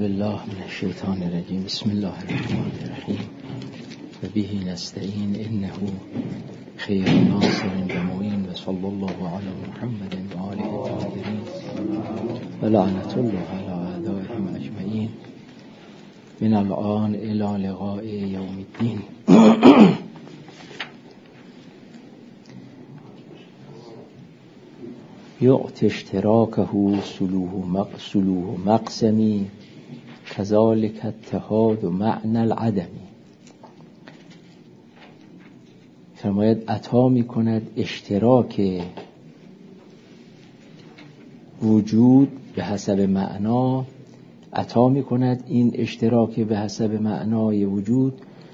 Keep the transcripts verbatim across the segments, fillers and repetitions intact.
بالله من الشیطان الرجیم. بسم الله الرحمن الرحیم و به نستعین انه خیر ناصر و معین و صلی الله علی محمد و آله الطاهرین و لعنت الله علی اعدائهم اجمعین من الآن الی لقاء یوم الدین. یعطی اشتراکه سلوه مقسمی کذالک اتحاد و معنی العدمی. فرماید عطا می کند اشتراک وجود به حسب معنا، عطا می کند این اشتراک به حسب معنای وجود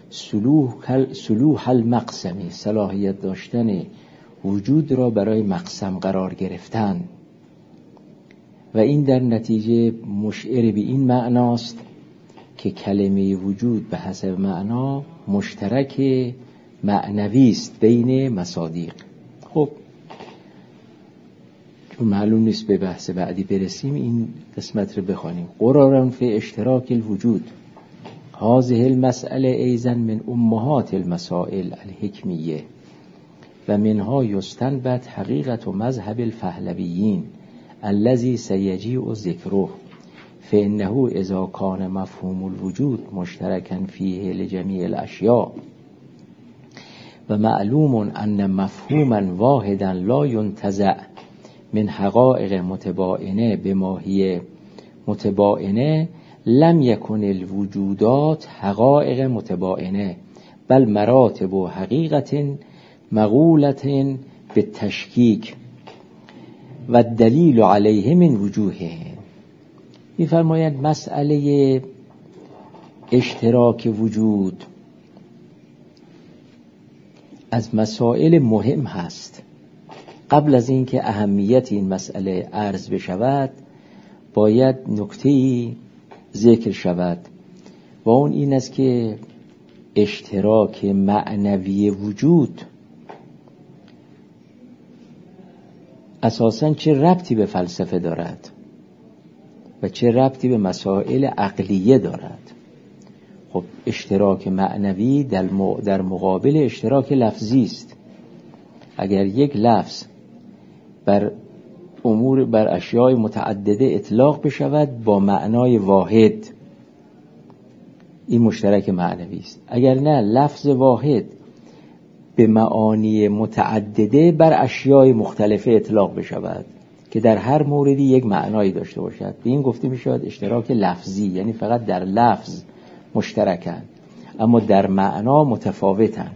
سلوح المقسمی، صلاحیت داشتن وجود را برای مقسم قرار گرفتن، و این در نتیجه مشعر به این معناست که کلمه وجود به حسب معنا مشترک معنوی است بین مصادیق. خب چون معلوم نیست به بحث بعدی برسیم، این قسمت رو بخوانیم. قرارا فی اشتراک الوجود هذه المسئله ایضا من امهات المسائل الحکمیه و منها یستنبط حقیقت و مذهب الفهلویین الذی سیجیء ذکره فانه اذا کان مفهوم الوجود مشترکا فیه لجمیع الاشیاء و معلوم ان مفهوما واحدا لا ينتزع من حقائق متباینه بماهی متباینه لم یکن الوجودات حقائق متباینه بل مراتب و حقیقت مقولت به تشکیک و دلیل علیه من وجوهه. می‌فرماید مسئله اشتراک وجود از مسائل مهم هست. قبل از اینکه اهمیت این مسئله عرض بشود باید نکته‌ای ذکر شود و اون این است که اشتراک معنوی وجود اساساً چه ربطی به فلسفه دارد و چه ربطی به مسائل عقلیه دارد. خب اشتراک معنوی در مقابل اشتراک لفظی است. اگر یک لفظ بر امور بر اشیاء متعدده اطلاق بشود با معنای واحد، این مشترک معنوی است. اگر نه لفظ واحد به معانی متعدده بر اشیاء مختلفه اطلاق بشود که در هر موردی یک معنایی داشته باشد، به این گفته می شود اشتراک لفظی، یعنی فقط در لفظ مشترکن اما در معنا متفاوتن.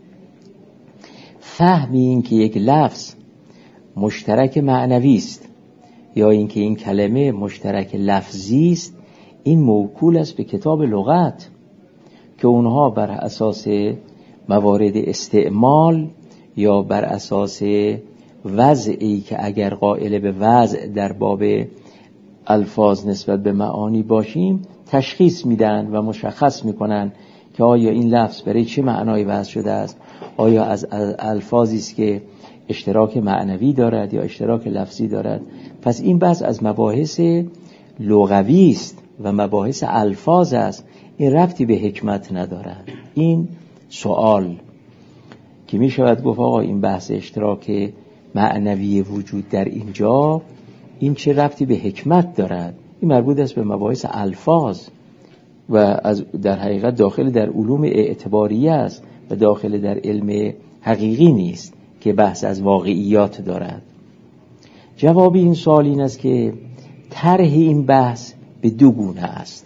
فهم این که یک لفظ مشترک معنوی است یا اینکه این کلمه مشترک لفظی است، این موکول است به کتاب لغت که اونها بر اساس موارد استعمال یا بر اساس وضعی که اگر قائل به وضع در باب الفاظ نسبت به معانی باشیم تشخیص میدن و مشخص میکنن که آیا این لفظ برای چه معنایی وضع شده است، آیا از الفاظی است که اشتراک معنوی دارد یا اشتراک لفظی دارد. پس این بحث از مباحث لغوی است و مباحث الفاظ است، این ربطی به حکمت ندارد. این سوال که می شود گفت آقا این بحث اشتراک معنوی وجود در اینجا این چه ربطی به حکمت دارد؟ این مربوط است به مباحث الفاظ و از در حقیقت داخل در علوم اعتباریه است و داخل در علم حقیقی نیست که بحث از واقعیات دارد. جواب این سوال این است که طرح این بحث به دو گونه است.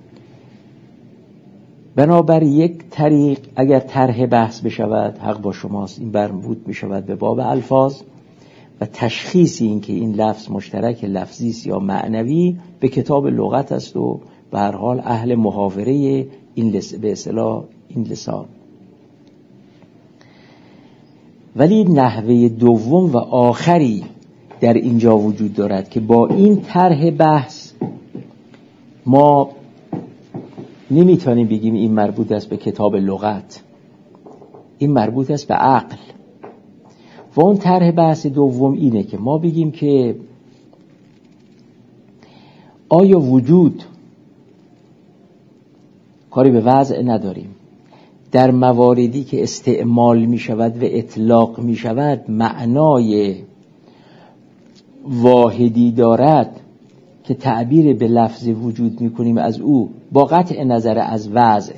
بنابر یک طریق اگر طرح بحث بشود، حق با شماست، این مربوط می شود به باب الفاظ و تشخیص این که این لفظ مشترک لفظی است یا معنوی به کتاب لغت است و به هر حال اهل محاوره این لس... به اصطلاح این لسان. ولی نحوه دوم و آخری در اینجا وجود دارد که با این طرح بحث ما نمیتونیم بگیم این مربوط است به کتاب لغت، این مربوط است به عقل. و اون طرح بحث دوم اینه که ما بگیم که آیا وجود کاری به وضع نداریم. در مواردی که استعمال می شود و اطلاق می شود معنای واحدی دارد که تعبیر به لفظ وجود می کنیم از او با قطع نظر از وضع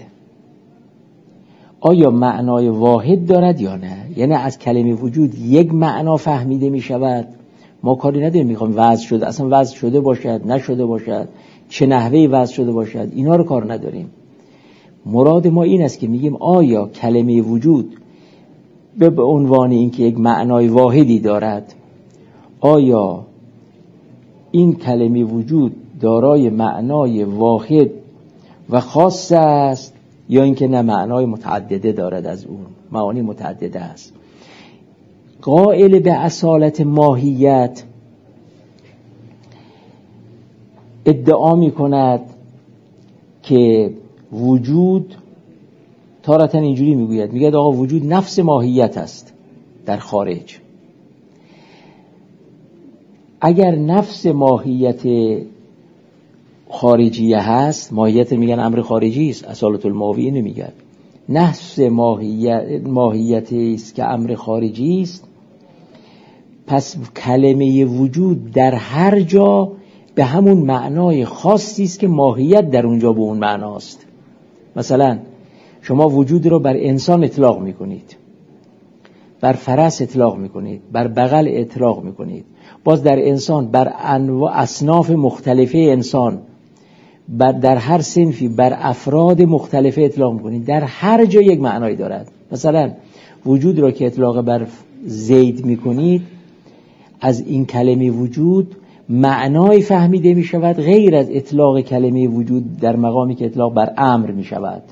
آیا معنای واحد دارد یا نه، یعنی از کلمه وجود یک معنا فهمیده می شود. ما کاری نداریم میخوام وضع شده، اصلا وضع شده باشد نشده باشد، چه نحوهی وضع شده باشد، اینا رو کار نداریم. مراد ما این است که میگیم آیا کلمه وجود به عنوان اینکه یک معنای واحدی دارد، آیا این کلمه وجود دارای معنای واحد و خاص است یا اینکه نه معنای متعدده دارد، از اون معانی متعدده است. قائل به اصالت ماهیت ادعا می کند که وجود تارة اینجوری میگوید، میگه آقا وجود نفس ماهیت است در خارج. اگر نفس ماهیت خارجیه هست، ماهیت میگن امر خارجی است، اصالت الماوی نمیگن، نفس ماهیت ماهیتی است که امر خارجی است، پس کلمه وجود در هر جا به همون معنای خاصی است که ماهیت در اونجا به اون معناست. مثلا شما وجود رو بر انسان اطلاق میکنید، بر فرس اطلاق میکنید، بر بغل اطلاق میکنید، باز در انسان بر انواع اصناف مختلفه انسان، بر در هر صنفی بر افراد مختلفه اطلاق میکنید، در هر جا یک معنایی دارد. مثلا وجود را که اطلاق بر زید میکنید، از این کلمه وجود معنای فهمیده می شود غیر از اطلاق کلمه وجود در مقامی که اطلاق بر امر می شود.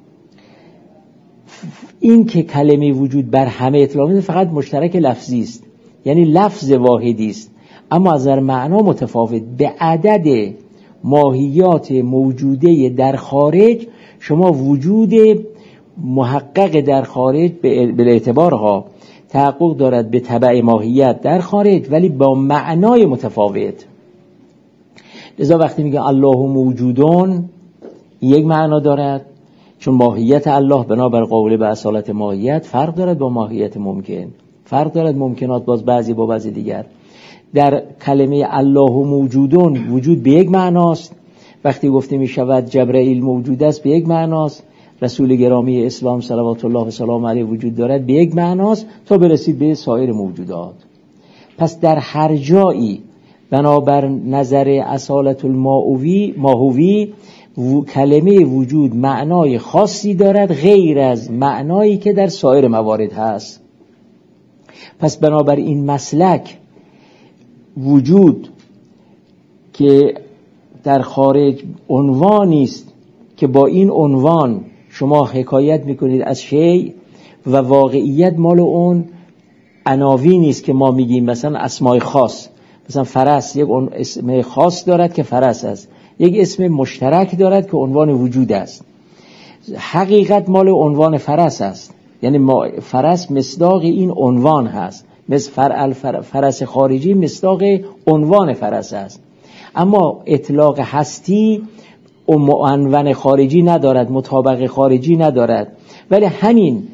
این که کلمه وجود بر همه اطلاق می فقط مشترک لفظی است، یعنی لفظ واحدی است، اما از نظر معنا متفاوت. به عدد ماهیات موجوده در خارج شما وجود محقق در خارج به اعتبارها تحقق دارد به تبع ماهیت در خارج، ولی با معنای متفاوت. لذا وقتی میگه الله موجودون یک معنا دارد، چون ماهیت الله بنابر قول به اصالت ماهیت فرق دارد با ماهیت ممکن، فرق دارد ممکنات باز بعضی با بعضی دیگر. در کلمه الله موجودون وجود به یک معناست، وقتی گفته می شود جبرائیل موجود است به یک معناست، رسول گرامی اسلام صلوات الله و سلام علیه وجود دارد به یک معناست، تا برسید به سایر موجودات. پس در هر جایی بنابر نظر اصالت الماهوی ماهوی کلمه وجود معنای خاصی دارد غیر از معنایی که در سایر موارد هست. پس بنابر این مسلک وجود که در خارج عنوانی است که با این عنوان شما حکایت میکنید از شیء و واقعیت مال اون عناوینی است که ما میگیم، مثلا اسماء خاص، مثلا فرس یک اسم خاص دارد که فرس است، یک اسم مشترک دارد که عنوان وجود است. حقیقت مال عنوان فرس است، یعنی فرس مصداق این عنوان هست، مثل فرع فرس خارجی مصداق عنوان فرس است. اما اطلاق هستی و معنون خارجی ندارد، مطابق خارجی ندارد، ولی همین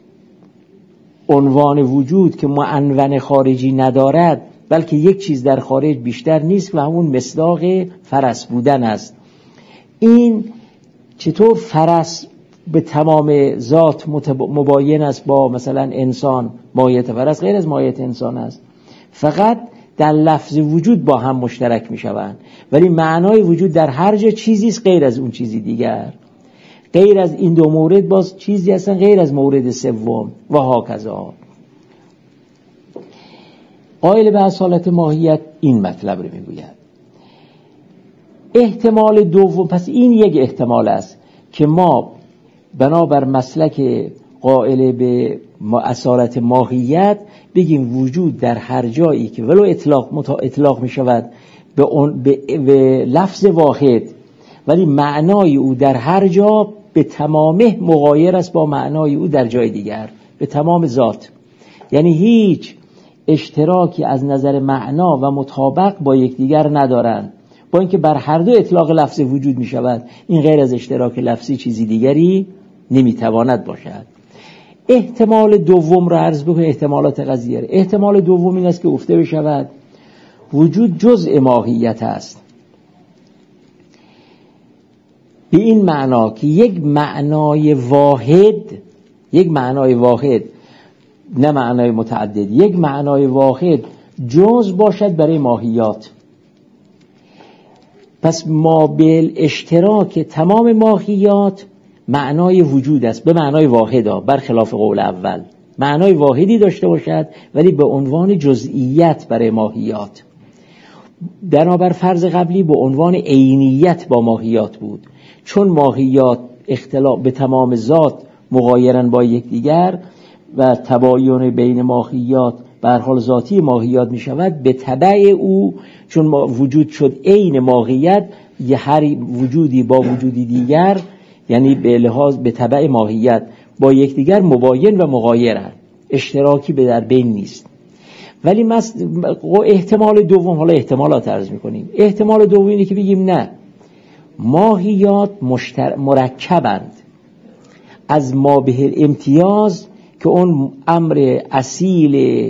عنوان وجود که معنون خارجی ندارد بلکه یک چیز در خارج بیشتر نیست و همون مصداق فرس بودن است. این چطور فرس به تمام ذات مباین است با مثلا انسان؟ ماهیت فرس غیر از ماهیت انسان است، فقط در لفظ وجود با هم مشترک می شوند، ولی معنای وجود در هر جا چیزی است غیر از اون چیزی دیگر. غیر از این دو مورد باز چیزی هستن غیر از مورد سوم و هاکذا. قائل به اصالت ماهیت این مطلب رو میگوید. احتمال دوم، پس این یک احتمال است که ما بنابر مسلک قائل به اصالت ماهیت بگیم وجود در هر جایی که ولو اطلاق متا اطلاق می شود به, به, به لفظ واحد، ولی معنای او در هر جا به تمامه مغایر است با معنای او در جای دیگر، به تمام ذات، یعنی هیچ اشتراکی از نظر معنا و مطابق با یکدیگر ندارند. با اینکه بر هر دو اطلاق لفظ وجود می شود، این غیر از اشتراک لفظی چیزی دیگری نمی تواند باشد. احتمال دوم را عرض بکنم، احتمالات قضیه را. احتمال دوم این است که گفته بشود وجود جزء ماهیت است، به این معنا که یک معنای واحد، یک معنای واحد نه معنای متعدد، یک معنای واحد جز باشد برای ماهیات. پس ما به اشتراک تمام ماهیات معنای وجود است، به معنای واحد ها، برخلاف قول اول معنای واحدی داشته باشد ولی به عنوان جزئیت برای ماهیات. بنابر فرض قبلی به عنوان عینیت با ماهیات بود، چون ماهیات اختلاف به تمام ذات مغایرن با یکدیگر و تباین بین ماهیات به هر حال ذاتی ماهیات می شود، به تبع او چون ما وجود شد عین ماهیت، یه هر وجودی با وجودی دیگر، یعنی به لحاظ به تبع ماهیت با یکدیگر مباین و مغایرن، اشتراکی به در بین نیست. ولی مست... احتمال دوم، حالا احتمالات عرض میکنیم، احتمال دوم اینه که بگیم نه، ماهیات مشتر... مرکبند از ما به امتیاز که اون امر اصیل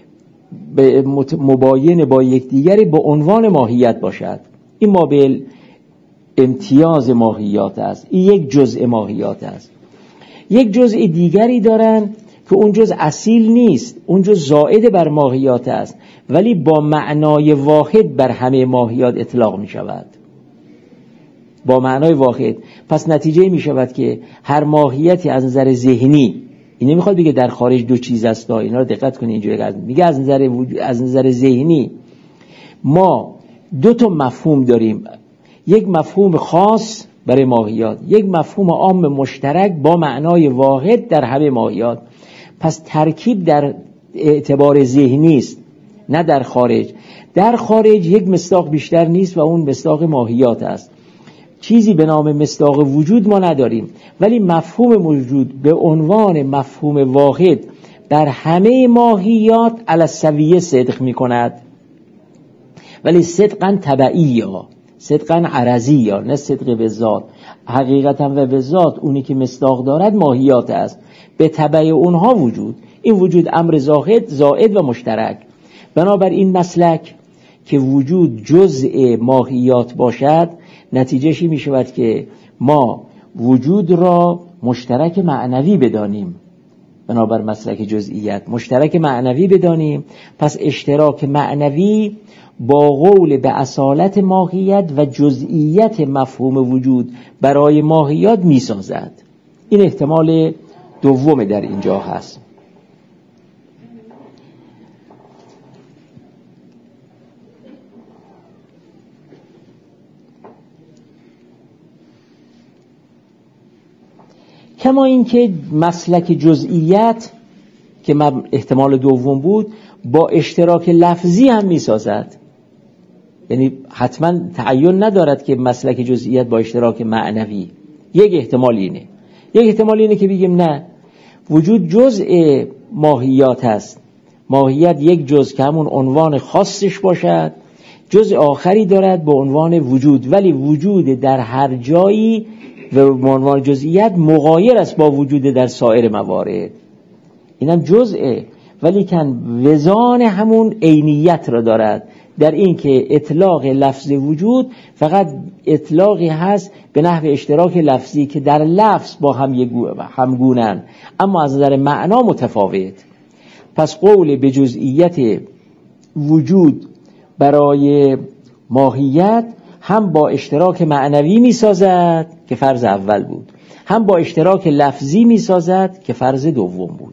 مباین با یکدیگری به عنوان ماهیت باشد. این ما به امتیاز ماهیات است، این یک جزء ماهیات است. یک جزء دیگری دارن که اون جزء اصیل نیست، اون جزء زائد بر ماهیات است ولی با معنای واحد بر همه ماهیات اطلاق می شود، با معنای واحد. پس نتیجه می شود که هر ماهیتی از نظر ذهنی، این نمیخواد بگه در خارج دو چیز است، اینا رو دقت کنید، اینجوری میگه از نظر وجود، از نظر ذهنی ما دو تا مفهوم داریم، یک مفهوم خاص برای ماهیات، یک مفهوم عام مشترک با معنای واحد در همه ماهیات. پس ترکیب در اعتبار ذهنی است نه در خارج. در خارج یک مصداق بیشتر نیست و اون مصداق ماهیات است، چیزی به نام مصداق وجود ما نداریم، ولی مفهوم وجود به عنوان مفهوم واحد در همه ماهیات علی السویه صدق می کند، ولی صدقا تبعی ها، صدقا عرضی ها، نه صدق به ذات. حقیقتا و به ذات اونی که مصداق دارد ماهیات است، به تبع اونها وجود، این وجود امر زاهد زائد و مشترک. بنابراین مسلک که وجود جزء ماهیات باشد، نتیجهشی می شود که ما وجود را مشترک معنوی بدانیم، بنابر مسلک جزئیت مشترک معنوی بدانیم. پس اشتراک معنوی با قول به اصالت ماهیت و جزئیت مفهوم وجود برای ماهیات می سازد. این احتمال دوم در اینجا هست. کما اینکه مسلک جزئیت که احتمال دوم بود با اشتراک لفظی هم می سازد، یعنی حتما تعین ندارد که مسلک جزئیت با اشتراک معنوی. یک احتمال اینه، یک احتمال اینه که بگیم نه، وجود جزء ماهیات است، ماهیت یک جزء که همون عنوان خاصش باشد، جزء آخری دارد به عنوان وجود، ولی وجود در هر جایی و عنوان جزئیت مغایر است با وجود در سایر موارد. اینم جزءه ولی کن وزان همون عینیت را دارد، در این که اطلاق لفظ وجود فقط اطلاقی هست به نحو اشتراک لفظی که در لفظ با هم همگونن اما از نظر معنا متفاوت. پس قول به جزئیت وجود برای ماهیت هم با اشتراک معنوی می سازد که فرض اول بود، هم با اشتراک لفظی می سازد که فرض دوم بود.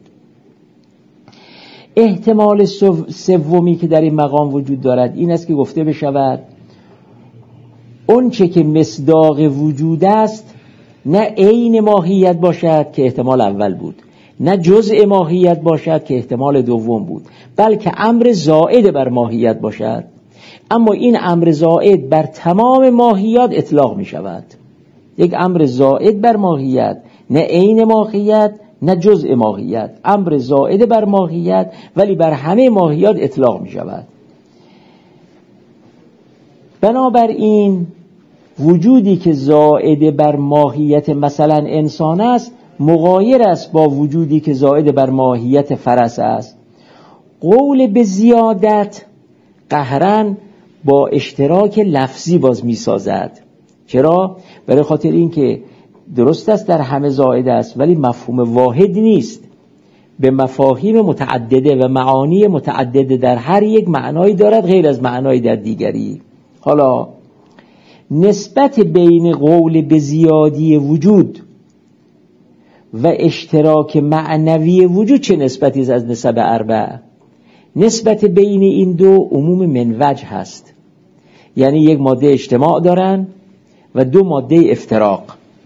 احتمال سومی که در این مقام وجود دارد این است که گفته بشود اون چه که مصداق وجود است نه عین ماهیت باشد که احتمال اول بود، نه جزء ماهیت باشد که احتمال دوم بود، بلکه امر زائد بر ماهیت باشد. اما این امر زائد بر تمام ماهیات اطلاق می شود، یک امر زائد بر ماهیت، نه عین ماهیت نه جزء ماهیت، امر زائد بر ماهیت ولی بر همه ماهیات اطلاق می شود. بنابراین وجودی که زائد بر ماهیت مثلا انسان است مغایر است با وجودی که زائد بر ماهیت فرس است. قول به زیادت قهرن با اشتراک لفظی باز می سازد. چرا؟ برای خاطر این که درست است در همه زائد است ولی مفهوم واحد نیست، به مفاهیم متعدده و معانی متعدده در هر یک معنایی دارد غیر از معنای در دیگری. حالا نسبت بین قول به زیادی وجود و اشتراک معنوی وجود چه نسبتی است از نسب اربع؟ نسبت بین این دو عموم من وجه هست، یعنی یک ماده اجتماع دارن و دو ماده افتراق.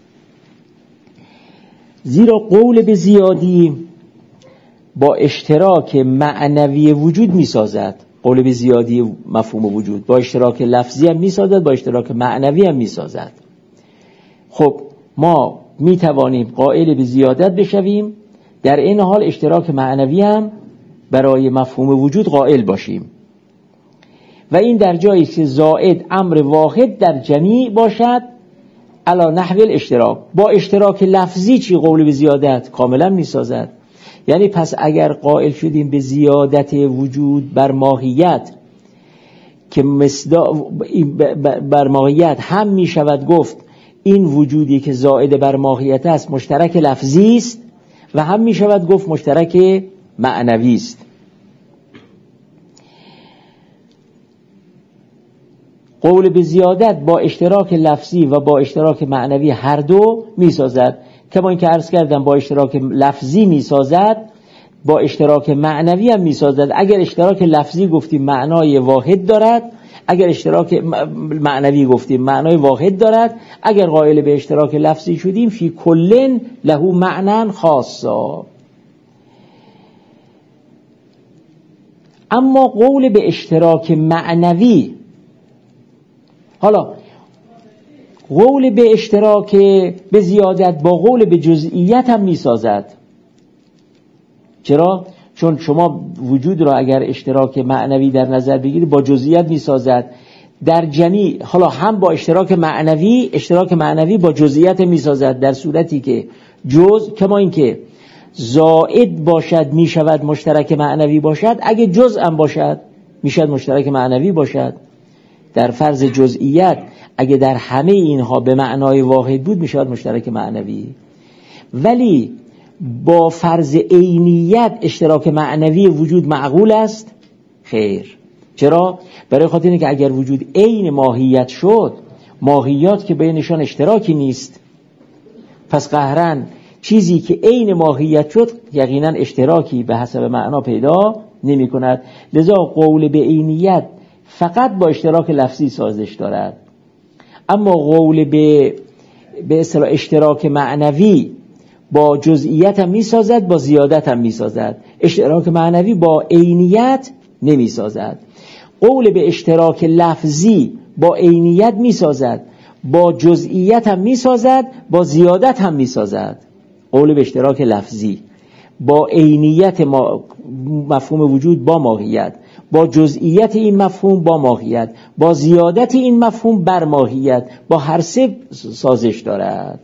زیرا قول به زیادی با اشتراک معنوی وجود می سازد، قول به زیادی مفهوم وجود با اشتراک لفظی هم می سازد، با اشتراک معنوی هم می سازد. خب ما می توانیم قائل به زیادت بشویم، در این حال اشتراک معنوی هم برای مفهوم وجود قائل باشیم، و این در جایی که زائد امر واحد در جمیع باشد علی نحو الاشتراک. با اشتراک لفظی چی قول به زیادت کاملا می سازد. یعنی پس اگر قائل شدیم به زیادت وجود بر ماهیت که مصداق بر ماهیت هم می شود گفت این وجودی که زائد بر ماهیت است مشترک لفظی است و هم می شود گفت مشترک معنوی است. قول به زیادت با اشتراک لفظی و با اشتراک معنوی هر دو می سازد. کما اینکه عرض کردم با اشتراک لفظی می سازد با اشتراک معنوی هم می سازد. اگر اشتراک لفظی گفتیم معنای واحد دارد، اگر اشتراک معنوی گفتیم معنای واحد دارد. اگر قائل به اشتراک لفظی شدیم فی کلن له معنی خاصا. اما قول به اشتراک معنوی، حالا قول به اشتراک به زیادت با قول به جزئیت هم می سازد. چرا؟ چون شما وجود را اگر اشتراک معنوی در نظر بگیرید با جزئیت می سازد در جمیع. حالا هم با اشتراک معنوی، اشتراک معنوی با جزئیت می سازد در صورتی که جز کما این که زائد باشد می شود مشترک معنوی باشد، اگه جزء هم باشد می شود مشترک معنوی باشد. در فرض جزئیت اگه در همه اینها به معنای واحد بود می شود مشترک معنوی. ولی با فرض عینیت اشتراک معنوی وجود معقول است؟ خیر. چرا؟ برای خاطر اینکه اگر وجود عین ماهیت شد، ماهیات که بینشان اشتراکی نیست، پس قهرن چیزی که عین ماهیت شد یقینا اشتراکی به حسب معنا پیدا نمی کند. لذا قول به عینیت فقط با اشتراک لفظی سازش دارد، اما قول به به اصطلاح اشتراک معنوی با جزئیت هم می سازد، با زیادت هم می سازد. اشتراک معنوی با عینیت نمی سازد. قول به اشتراک لفظی با عینیت می سازد، با جزئیت هم می سازد، با زیادت هم می سازد. قول به اشتراک لفظی با عینیت ما مفهوم وجود با ماهیت، با جزئیت این مفهوم با ماهیت، با زیادت این مفهوم بر ماهیت، با هر سه سازش دارد.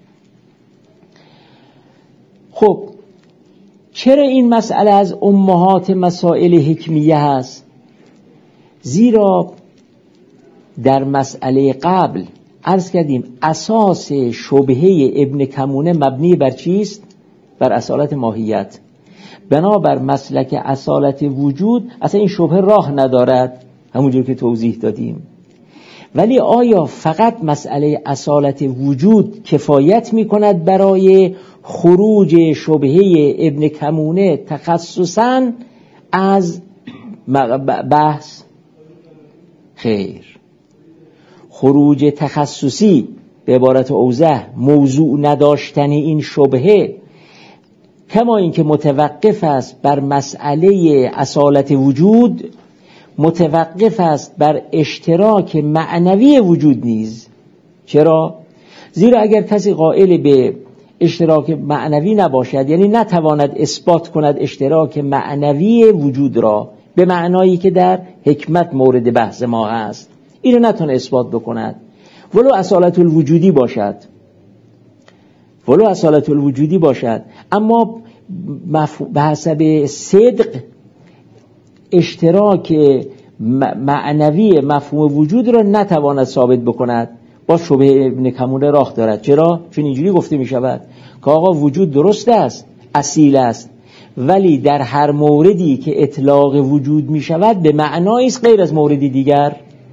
خب چرا این مسئله از امهات مسائل حکمیه هست؟ زیرا در مسئله قبل عرض کردیم اساس شبهه ابن کمونه مبنی بر چیست؟ بر اصالت ماهیت. بنابر مسلک اصالت وجود اصلا این شبهه راه ندارد، همونجور که توضیح دادیم. ولی آیا فقط مسئله اصالت وجود کفایت می کند برای خروج شبهه ابن کمونه تخصصاً از بحث؟ خیر. خروج تخصصی به عبارت اوضح موضوع نداشتن این شبهه، کما اینکه متوقف است بر مسئله اصالت وجود، متوقف است بر اشتراک معنوی وجود نیز. چرا؟ زیرا اگر کسی قائل به اشتراک معنوی نباشد، یعنی نتواند اثبات کند اشتراک معنوی وجود را به معنایی که در حکمت مورد بحث ما هست، اینو نتونه اثبات بکند، ولو اصالت الوجودی باشد، ولو اصالت الوجودی باشد، اما به حسب صدق اشتراک معنوی مفهوم وجود را نتواند ثابت بکند. با شبهه ابن کمونه راه دارد. چرا؟ چون اینجوری گفته می شود که آقا وجود درست است، اصیل است، ولی در هر موردی که اطلاق وجود می شود به معنایی است غیر از موردی دیگر.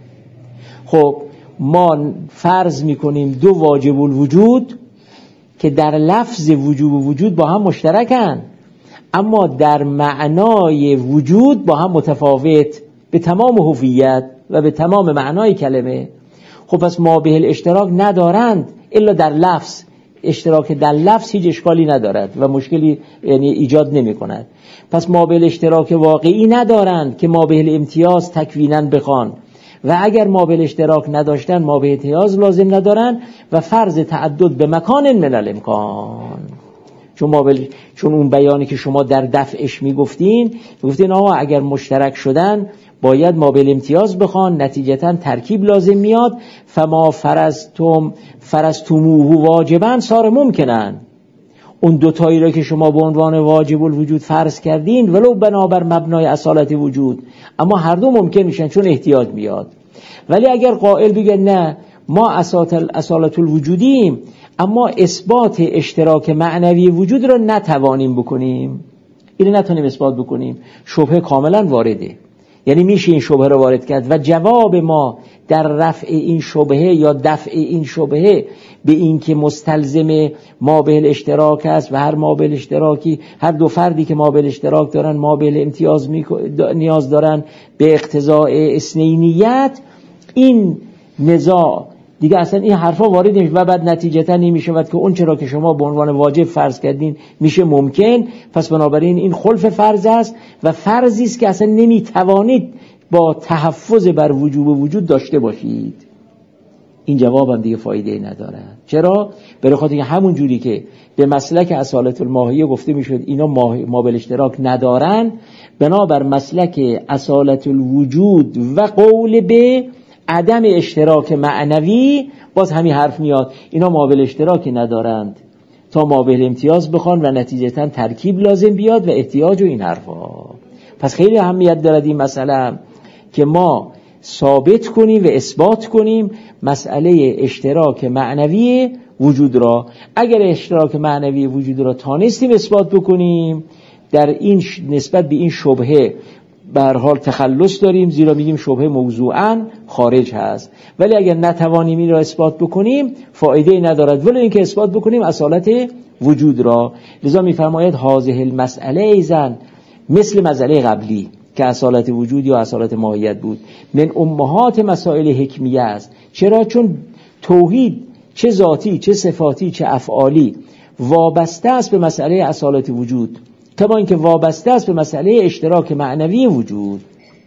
خب ما فرض می کنیم دو واجب الوجود که در لفظ وجوب و وجود با هم مشترکن، اما در معنای وجود با هم متفاوت به تمام هویت و به تمام معنای کلمه. خب پس ما به الاشتراک ندارند الا در لفظ. اشتراک در لفظ هیچ اشکالی ندارد و مشکلی یعنی ایجاد نمی کند. پس ما به الاشتراک واقعی ندارند که ما به الامتیاز تکویناً بخوان، و اگر ما به الاشتراک نداشتن ما به امتیاز لازم ندارن و فرض تعدد به مکان من الامکان. چون ما بل... چون اون بیانی که شما در دفعش میگفتین میگفتین آقا اگر مشترک شدن باید ما به الامتیاز بخوان، نتیجتا ترکیب لازم میاد. فما فرضتم فرضتموه واجبا صار ممکنن. اون دوتایی را که شما به عنوان واجب الوجود فرض کردین ولو بنابر مبنای اصالت وجود، اما هر دو ممکن میشن چون احتیاج میاد. ولی اگر قائل بگه نه ما اصالت الوجودیم اما اثبات اشتراک معنوی وجود را نتوانیم بکنیم، اینو نتونیم اثبات بکنیم، شبهه کاملا وارده. یعنی میشه این شبهه رو وارد کرد و جواب ما در رفع این شبهه یا دفع این شبهه به این که مستلزم ما به الاشتراک است و هر ما به الاشتراکی، هر دو فردی که ما به الاشتراک دارن ما به الامتیاز نیاز دارن به اقتضاء اثنینیت، این نزاع دیگه اصلا این حرفا وارد نمیشه و بعد نتیجتا این میشود که اون چرا که شما به عنوان واجب فرض کردین میشه ممکن. پس بنابراین این خلف فرض است و فرضی است که اصلا نمیتوانید با تحفظ بر وجوب وجود داشته باشید. این جواب هم دیگه فایده ندارد. چرا؟ برای خاطر اینکه همون جوری که به مسلک اصالت الماهیه گفته میشد اینا ما به الاشتراک ندارن، بنابر مسلک اصالت الوجود و قول به عدم اشتراک معنوی باز همین حرف میاد اینا ما به الاشتراک ندارند تا ما به الامتیاز بخوان و نتیجتا ترکیب لازم بیاد و احتیاج و این حرفا. پس خیلی اهمیت دارد این مسئله که ما ثابت کنیم و اثبات کنیم مسئله اشتراک معنوی وجود را. اگر اشتراک معنوی وجود را تانستیم اثبات بکنیم، در این نسبت به این شبهه به هر حال تخلص داریم، زیرا میگیم شبهه موضوعاً خارج هست. ولی اگر نتوانیم این را اثبات بکنیم فایده ندارد ولی اینکه اثبات بکنیم اصالت وجود را. لذا میفرماید هذه المسئله ایزن مثل مسئله قبلی که اصالت وجود یا اصالت ماهیت بود من امهات مسائل حکمیه است. چرا؟ چون توحید چه ذاتی چه صفاتی چه افعالی وابسته است به مسئله اصالت وجود، کما اینکه وابسته است به مسئله اشتراک معنوی وجود.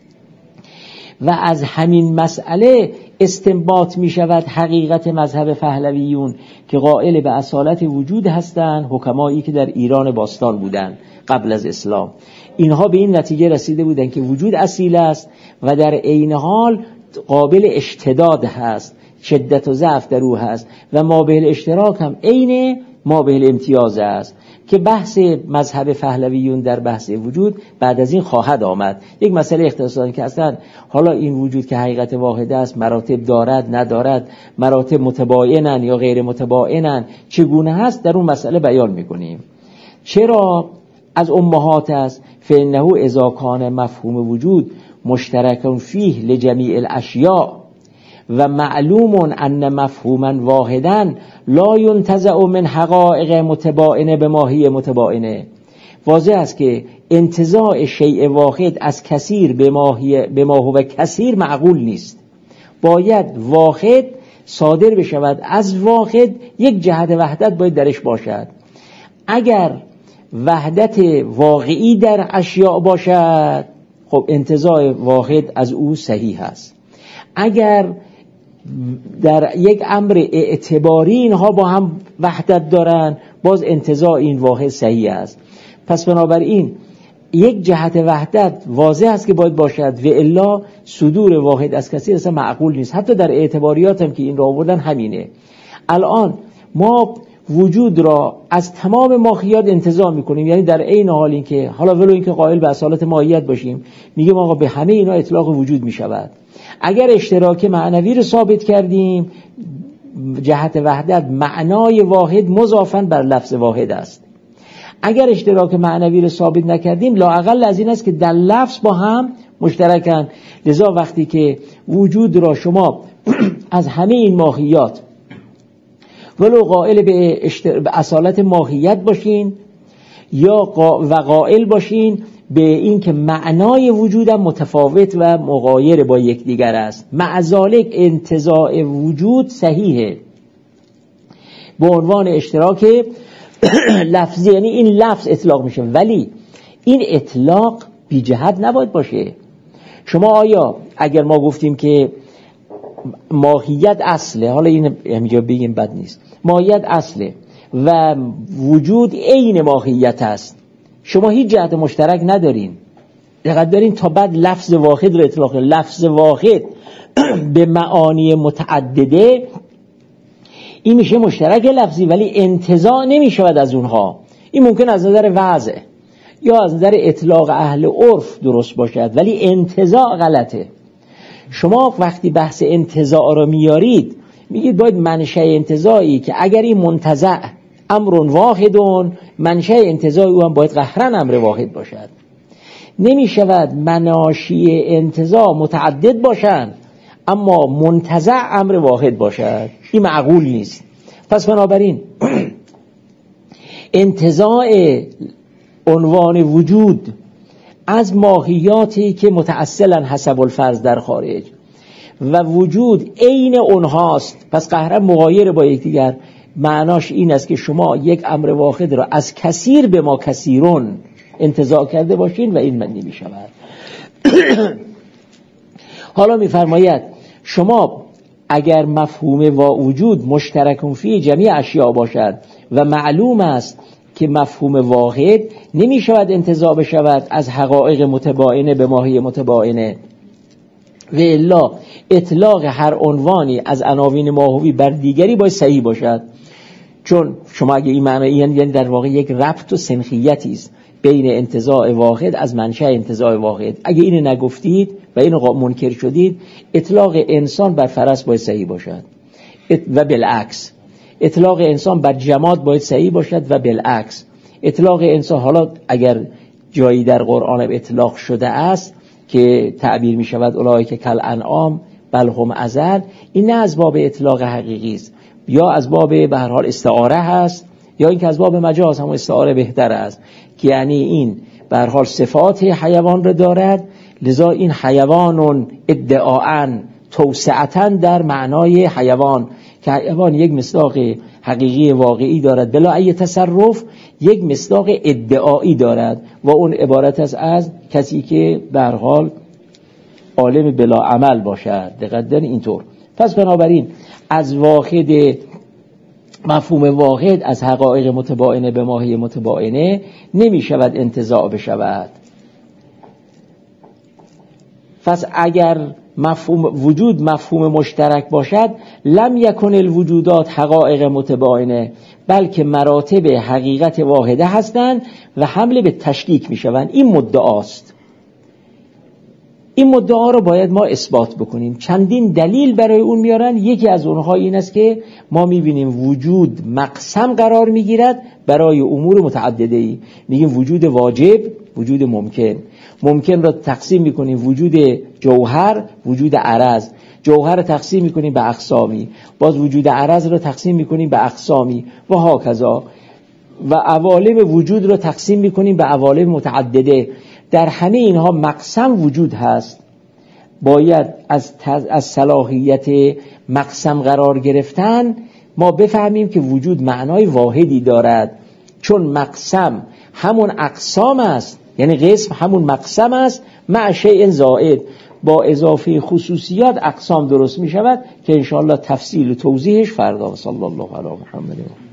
و از همین مسئله استنباط می شود حقیقت مذهب پهلویون که قائل به اصالت وجود هستند، حکمایی که در ایران باستان بودند قبل از اسلام. اینها به این نتیجه رسیده بودند که وجود اصیل است و در عین حال قابل اشتداد هست، شدت و ضعف در او هست و ما به الاشتراک هم عین ما به الامتیاز است که بحث مذهب پهلویون در بحث وجود بعد از این خواهد آمد. یک مسئله اختصاصی که اصلا حالا این وجود که حقیقت واحد است مراتب دارد ندارد، مراتب متباینن یا غیر متباینن، چگونه هست، در اون مسئله بیان میکنیم. چرا از امهات است؟ فانه اذا کان مفهوم وجود مشترک فیه لجمیع الاشیاء و معلوم ان مفهوما واحدا لا ينتزع من حقائق متباینه به ماهی متباینه. واضح است که انتزاع شیء واحد از کثیر به ماهی به ما هو کثیر معقول نیست. باید واحد صادر بشود از واحد، یک جهت وحدت باید درش باشد. اگر وحدت واقعی در اشیاء باشد خب انتزاع واحد از او صحیح است. اگر در یک امر اعتباری اینها با هم وحدت دارن باز انتزاع این واحد صحیح است. پس بنابراین یک جهت وحدت واضح است که باید باشد و الا صدور واحد از کسی اصلا معقول نیست. حتی در اعتباریات هم که این را آوردن همینه. الان ما وجود را از تمام ماهیات انتزاع میکنیم، یعنی در عین حال این که حالا ولو اینکه قائل به اصالت ماهیت باشیم میگیم آقا به همه اینا اطلاق وجود میشود. اگر اشتراک معنوی رو ثابت کردیم، جهت وحدت معنای واحد مضافاً بر لفظ واحد است. اگر اشتراک معنوی رو ثابت نکردیم، لااقل از این است که در لفظ با هم مشترکن. لذا وقتی که وجود را شما از همه این ماهیات ولو قائل به, اشتر... به اصالت ماهیت باشین یا قا... و قائل باشین به این که معنای وجودم متفاوت و مغایر با یکدیگر است، مع ذالک انتزاع وجود صحیحه به عنوان اشتراک لفظی، یعنی این لفظ اطلاق میشه، ولی این اطلاق بی جهت نباید باشه. شما آیا اگر ما گفتیم که ماهیت اصله، حالا این همینجا بگیم بد نیست، ماهیت اصله و وجود عین ماهیت است، شما هیچ جهت مشترک ندارین، دقت دارین تا بعد لفظ واحد رو اطلاق. لفظ واحد به معانی متعدده این میشه مشترک لفظی، ولی انتزاع نمیشود از اونها. این ممکن از نظر وضع یا از نظر اطلاق اهل عرف درست باشد، ولی انتزاع غلطه. شما وقتی بحث انتزاع رو میارید میگید باید منشأ انتزاعی که اگر این منتزع امر واحدون، منشأ انتزاع او هم باید قهرن امر واحد باشد. نمیشود مناشی انتزاع متعدد باشند اما منتزع امر واحد باشد، این معقول نیست. پس بنابراین انتزاع عنوان وجود از ماهیاتی که متأصلا حسب الفرض در خارج و وجود عین اونهاست، پس قهرن مغایر با یکدیگر، معناش این است که شما یک امر واحد را از کثیر به ما کثیرون انتزاع کرده باشین و این معنی می شود. حالا میفرماید شما اگر مفهوم با وجود مشترک فی جمیع اشیاء باشد و معلوم است که مفهوم واحد نمی شود انتزاع بشود از حقایق متباینه به ماهی متباینه، و الا اطلاق هر عنوانی از عناوین ماهوی بر دیگری باید صحیح باشد. چون شما اگه این معنی یعنی در واقع یک ربط و سنخیتی است بین انتزاع واحد از منشأ انتزاع واحد. اگه اینو نگفتید و اینو منکر شدید، اطلاق انسان بر فرس باید صحیح باشد و بالعکس، اطلاق انسان بر جماد باید صحیح باشد و بالعکس. اطلاق انسان، حالا اگر جایی در قرآن اطلاق شده است که تعبیر می شود اولئک کالانعام بل هم اضل، این نه از باب اطلاق حقیقی است، یا از باب به هر حال استعاره هست، یا این که از باب مجاز، هم استعاره بهتر است که یعنی این به هر حال صفات حیوان را دارد، لذا این حیوان ادعاءً توسعتاً در معنای حیوان که حیوان یک مصداق حقیقی واقعی دارد بلا ای تصرف، یک مصداق ادعایی دارد و اون عبارت است از کسی که به هر حال عالم بلا عمل باشد. دقت دارین اینطور. پس بنابراین از واحد، مفهوم واحد از حقایق متباینه به ماهی متباینه نمی شود انتزاع بشود. پس اگر مفهوم وجود مفهوم مشترک باشد، لم یکن الوجودات حقایق متباینه، بلکه مراتب حقیقت واحده هستند و حمله به تشکیک می شوند. این مدعاست. این مدعا رو باید ما اثبات بکنیم. چندین دلیل برای اون میارن. یکی از اونها این است که ما میبینیم وجود مقسم قرار میگیرد برای امور متعدده‌ای. میگیم وجود واجب، وجود ممکن. ممکن را تقسیم میکنیم وجود جوهر، وجود عرض. جوهر را تقسیم میکنیم به اقسامی، باز وجود عرض را تقسیم میکنیم به اقسامی و هاکذا. و عوالم وجود را تقسیم میکنیم به عوالم متعدده. در همه اینها مقسم وجود هست. باید از, از صلاحیت مقسم قرار گرفتن ما بفهمیم که وجود معنای واحدی دارد، چون مقسم همون اقسام است، یعنی قسم همون مقسم است، مع شیء زائد، با اضافه خصوصیات اقسام درست می شود که انشاءالله تفصیل و توضیحش فردا. صلی الله علی محمد.